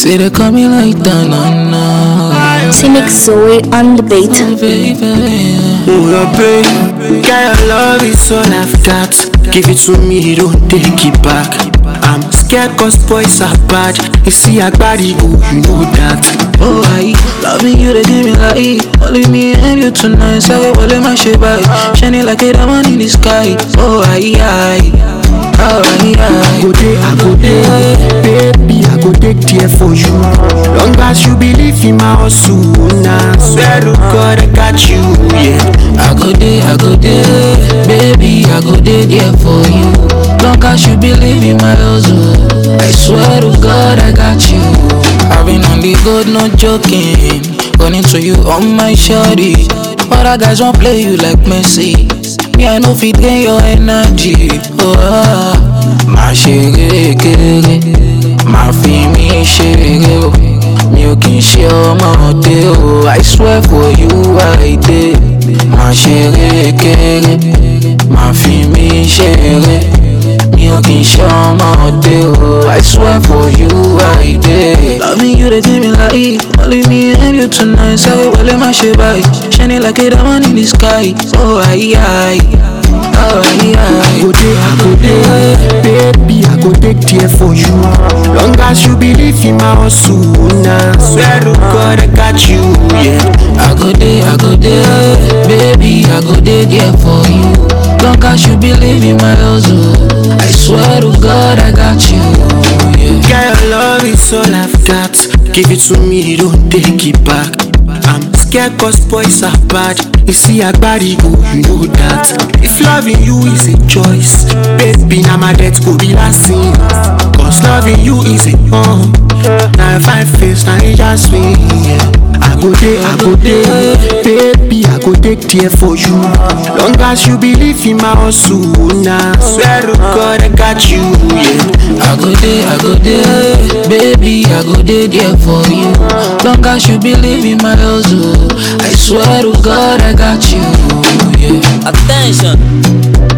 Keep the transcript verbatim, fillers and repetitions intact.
Say they call me like that, nah, nah. Cynic Zoe on the beat. Oh, baby. Oh, your baby, girl, your love is all I've got. Give it to me, don't take it back. I'm scared cause boys are bad. You see, I body, oh, you know that. Oh, I loving you, they give me like only me and you tonight. So I will let my shit by shining like a diamond in the sky. Oh, I, I. Oh, I, I go there, I go there, baby, I go take there for you. Long as you believe in my hustle, nah, swear to God I got you, yeah. I go there, I go there, baby, I go there, there for you. Long as you believe in my hustle, I swear to God I got you. I've been on the good, not joking. Running to you on my shawty. Other guys won't play you like Messi. Me, I know fit gain your energy. Oh, ah. Ma chérie, kéré. Ma fi mi chérie. Mi ò kì í ṣe ọmọdé o. I swear for you I did. Ma chérie, kéré. Ma fi mi chérie. Mi ò kì í ṣe ọmọdé o. I swear for you I did. Loving you, they give me like only me and you tonight. So I will let my shit by shining like a diamond in the sky. Oh, I, I. Oh, I, I go there, I go there, baby, I go take there for you. Long as you believe in my hustle, nah, swear to God I got you, yeah. I go there, I go there, baby, I go there, there for you. Long as you believe in my hustle, I swear to God I got you, yeah. Girl, your love is all I've got. Give it to me, don't take it back. I'm scared cause boys are bad. You see, I body go, you know that. If loving you is a choice, baby, now my death could be last scene. Cause loving you is a home. Now if I face, now it just me, yeah. I go there, I go there, baby, I go take there for you. Long as you believe in my hustle, nah, swear to God I got you, yeah. I go there, I go there, baby, I go there, there for you. Long as you believe in my hustle, I swear to God I got you, yeah. Attention.